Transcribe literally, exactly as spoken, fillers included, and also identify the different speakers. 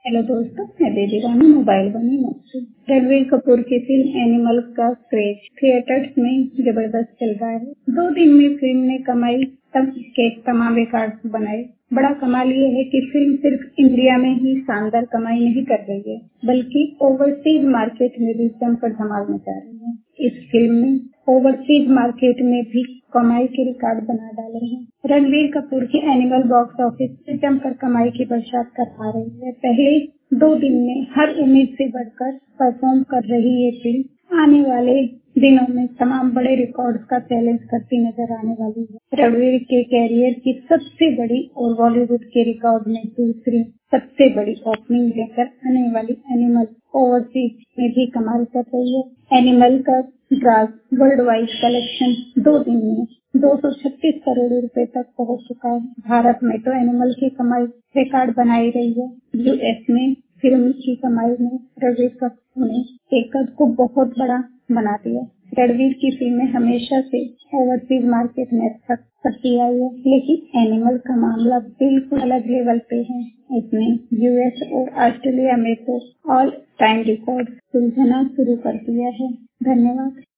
Speaker 1: Hello दोस्तों, मैं Baby Rani mobile बनी मुझसे। रणवीर कपूर की फिल्म एनिमल का क्रेज थिएटर्स में जबरदस्त चल रहा है। दो दिन में फिल्म ने कमाई तब के तमाम रिकॉर्ड बनाए। बड़ा कमाल ये है कि फिल्म सिर्फ इंडिया में ही शानदार कमाई नहीं कर रही है, बल्कि ओवरसीज मार्केट में भी जमकर धमाल मचा रही है। इस फिल्म ने ओवरसीज मार्केट में भी कमाई के रिकॉर्ड बना डाले हैं। रणवीर कपूर की एनिमल बॉक्स ऑफिस से जमकर कमाई की बरसात करवा रही है। पहले दो दिन में हर उम्मीद से बढ़कर परफॉर्म कर रही ये फिल्म आने वाले दिनों में तमाम बड़े रिकॉर्ड्स का चैलेंज करती नजर आने वाली है। रणवीर के कैरियर की सबसे बड़ी और बॉलीवुड के रिकॉर्ड में दूसरी सबसे बड़ी ओपनिंग लेकर आने वाली एनिमल ओवरसीज में भी कमाल कर रही है। एनिमल का ग्रास वर्ल्ड वाइड कलेक्शन दो दिन में दो सौ छत्तीस करोड़ रुपए तक पहुंच चुका है। भारत में तो एनिमल की कमाई रिकॉर्ड बनाई रही है। यूएस में फिल्म की कमाई में रणवीर कपूर ने एक कद को बहुत बड़ा बना दिया। रणवीर की फिल्में हमेशा से ओवरसीज मार्केट में अच्छा करती आई है, लेकिन एनिमल का मामला बिल्कुल अलग लेवल पे है। इसने यूएस और ऑस्ट्रेलिया में तो ऑल टाइम रिकॉर्ड सुलझाना शुरू कर दिया है। धन्यवाद।